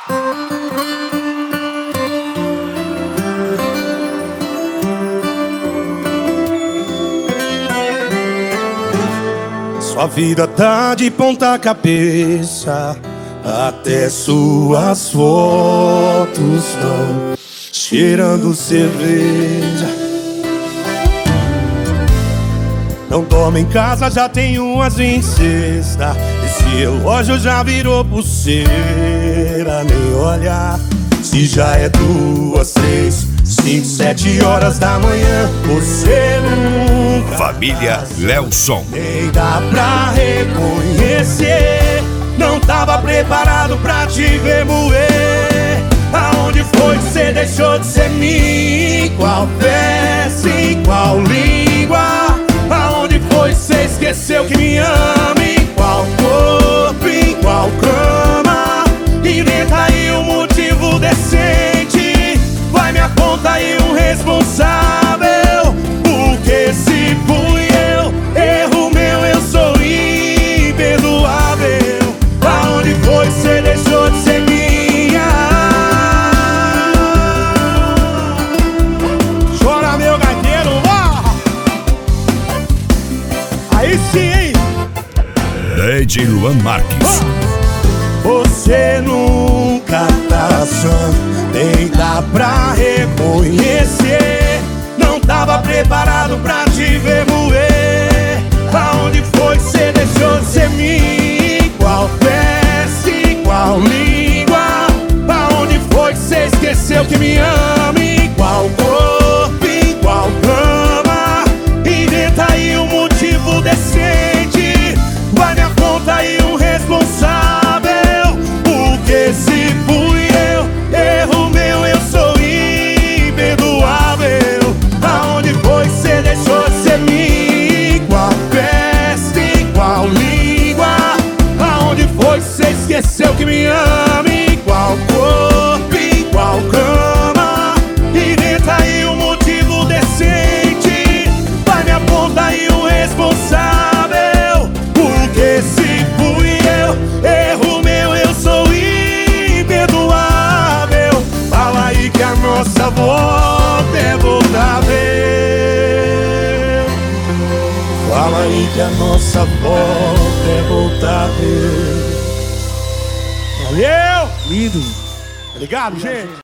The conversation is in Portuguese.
Sua vida tá de ponta cabeça, até suas fotos estão cheirando cerveja. Não dorme em casa, já tem umas 26. Esse relógio já virou pulseira. Nem olhar se já é 2, 3, 5, 7 horas da manhã. Você nunca Família Lelson. nem dá pra reconhecer. Não tava preparado pra te ver moer. Aonde foi que você deixou de ser mim? Qual peça, em qual língua? Aonde foi que você esqueceu que me ama? Em qual corpo, em qual cama? Inventa aí um motivo decente. Vai me aponta aí um responsável. Porque se fui eu, erro meu, eu sou imperdoável. Aonde foi que você deixou de ser minha? Chora meu gaiteiro, aí sim, hein? DJ Luan Marques. Você nunca tá só, nem dá pra reconhecer. Não tava preparado pra te ver moer. Aonde foi que você deixou de ser mim? Qual peça, em qual língua? Aonde foi que você esqueceu que me ama? Em qual corpo, em qual cama? Inventa aí um motivo decente. Vai me aponta aí um responsável. Porque se fui eu, erro meu, eu sou imperdoável. Aonde foi que você deixou de ser mim? Qual peça, em qual língua? Aonde foi que você esqueceu que me ama? Em qual corpo, em qual cama? Inventa aí um motivo decente. Vai me aponta aí um responsável. Porque se fui eu, erro meu, eu sou imperdoável. Fala aí que a nossa volta é voltável. Fala aí que a nossa volta é voltável. Valeu! Lindo. Obrigado, gente.